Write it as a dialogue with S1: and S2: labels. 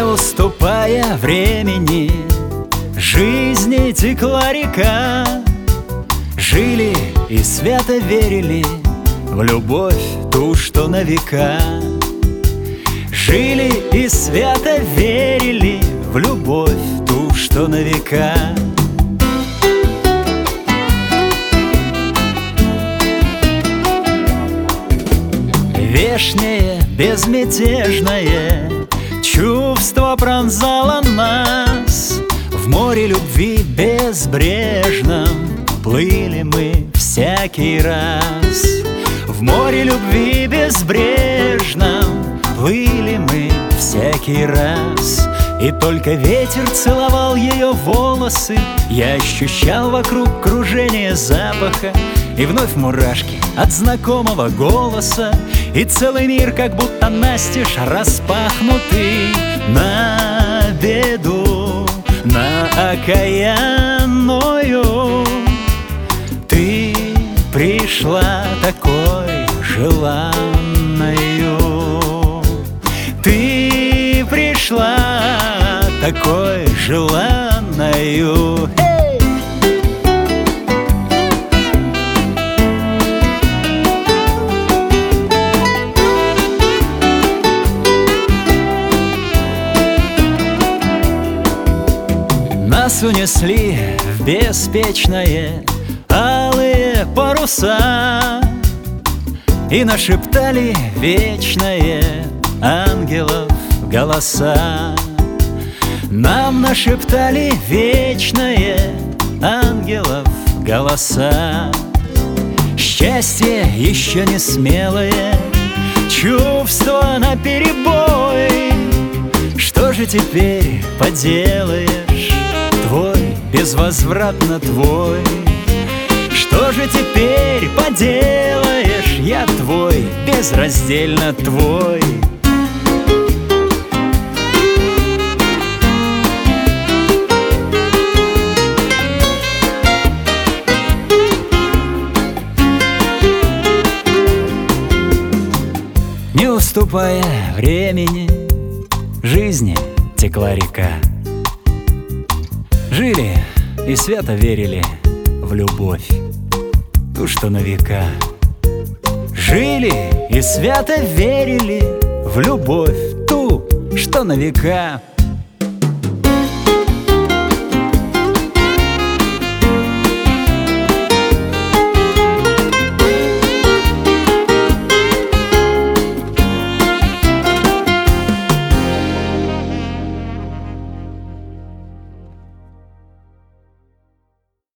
S1: Не уступая времени, жизни текла река. Жили и свято верили в любовь ту, что на века. Жили и свято верили в любовь ту, что на века. Вешнее, безмятежное чувство пронзало нас. В море любви безбрежном плыли мы всякий раз. В море любви безбрежном плыли мы всякий раз. И только ветер целовал ее волосы. Я ощущал вокруг кружение запаха и вновь мурашки от знакомого голоса. И целый мир как будто настежь распахнутый на беду, на окаянную. Ты пришла такой желанною. Ты пришла такой желанною. Нас унесли в беспечное алые паруса и нашептали вечное ангелов голоса. Нам нашептали вечное ангелов голоса. Счастье еще не смелое, чувство наперебой. Что же теперь поделаешь? Твой, безвозвратно твой. Что же теперь поделаешь? Я твой, безраздельно твой. Не уступая времени, жизни текла река. Жили и свято верили в любовь ту, что на века. Жили и свято верили в любовь ту, что на века.